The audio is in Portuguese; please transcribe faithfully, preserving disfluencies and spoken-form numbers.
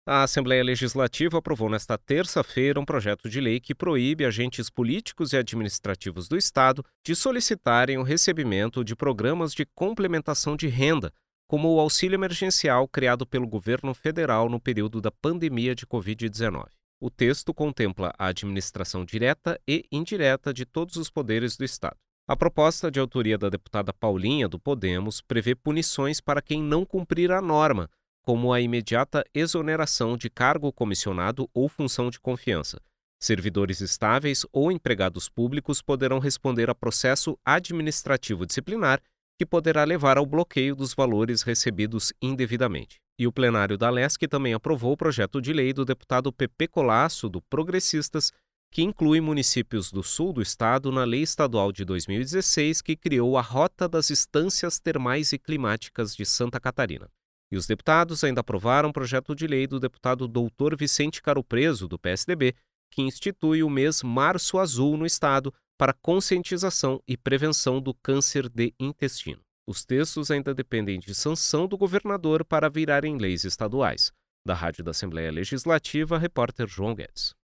A Assembleia Legislativa aprovou nesta terça-feira um projeto de lei que proíbe agentes políticos e administrativos do Estado de solicitarem o recebimento de programas de complementação de renda, como o auxílio emergencial criado pelo governo federal no período da pandemia de covid dezenove. O texto contempla a administração direta e indireta de todos os poderes do Estado. A proposta, de autoria da deputada Paulinha, do Podemos, prevê punições para quem não cumprir a norma, como a imediata exoneração de cargo comissionado ou função de confiança. Servidores estáveis ou empregados públicos poderão responder a processo administrativo disciplinar, que poderá levar ao bloqueio dos valores recebidos indevidamente. E o plenário da Lesc também aprovou o projeto de lei do deputado Pepe Colasso, do Progressistas, que inclui municípios do sul do estado na Lei Estadual de dois mil e dezesseis, que criou a Rota das Estâncias Termais e Climáticas de Santa Catarina. E os deputados ainda aprovaram um projeto de lei do deputado doutor Vicente Caro Preso, do P S D B, que institui o mês Março Azul no estado para conscientização e prevenção do câncer de intestino. Os textos ainda dependem de sanção do governador para virarem leis estaduais. Da Rádio da Assembleia Legislativa, repórter João Guedes.